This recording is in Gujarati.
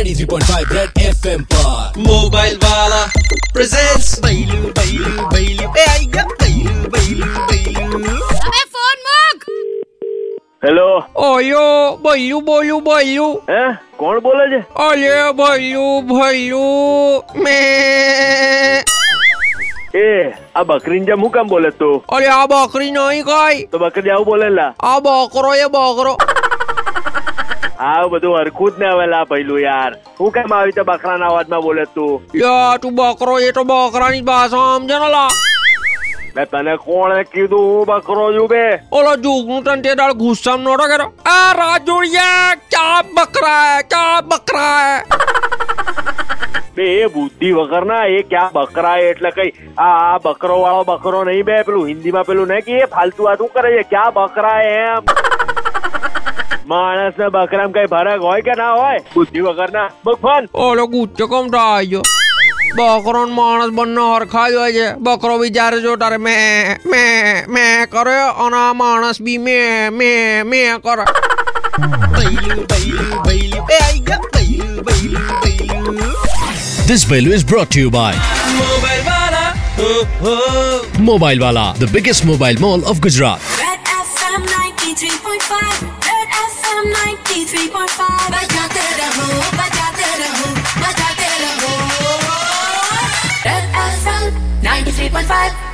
93.5 रेड एफएम पर मोबाइल वाला प्रेजेंट्स बैलू बैलू बैलू ए आइया बैलू बैलू बैलू अबे फोन मुक। હેલો ઓયો ભૈયું બોલ્યું ભૈયું હે કોણ બોલે છે? અલે ભૈયું મેં એ આ બકરીને જેમ હું કામ બોલે તું? અરે આ બકરી નહીં કઈ, તો બકરી આવું બોલેલા? આ બકરો એ બકરો. આ બધું હરખું જ ને આવેલા ભઈલું યાર. હું કેમ આવી રીતે બકરાના અવાજમાં બોલે તું? યા તું બકરો એ તો બકરાની ભાષા સમજે ને લા. બે તને કોણે કીધું હું બકરો છું બે? ઓલો જુગનું તને તે દાળ ગુસ્સામાં નહોતો કર્યો? આ રાજોડિયા ક્યાં બકરા હે? બે એ બુદ્ધિ વગર ના એ ક્યાં બકરા એટલે કઈ આ બકરો વાળો બકરો નહીં બે, પેલું હિન્દીમાં પેલું નહીં કે એ ફાલતુ વાત શું કરે છે? ક્યાં બકરા એમ? માણસ ને બકરામાં કઈ ફરક હોય કે ના હોય? બુદ્ધિ વગર ના બફન. ઓલો ગુચ્ચો કમ થાય ગયો? બકરો ને માણસ બંને હરખા જ હોય છે. બકરો વિચારે જો તારે મેં કરે અને આ માણસ બી મેં કરે. बैलू बैलू बैलू ए आइया बैलू बैलू बैलू This value is brought to you by mobile वाला Mobile Wala, the biggest mobile mall of Gujarat. Red FM 93.5 Red FM 93.5 बजाते रहो Red FM 93.5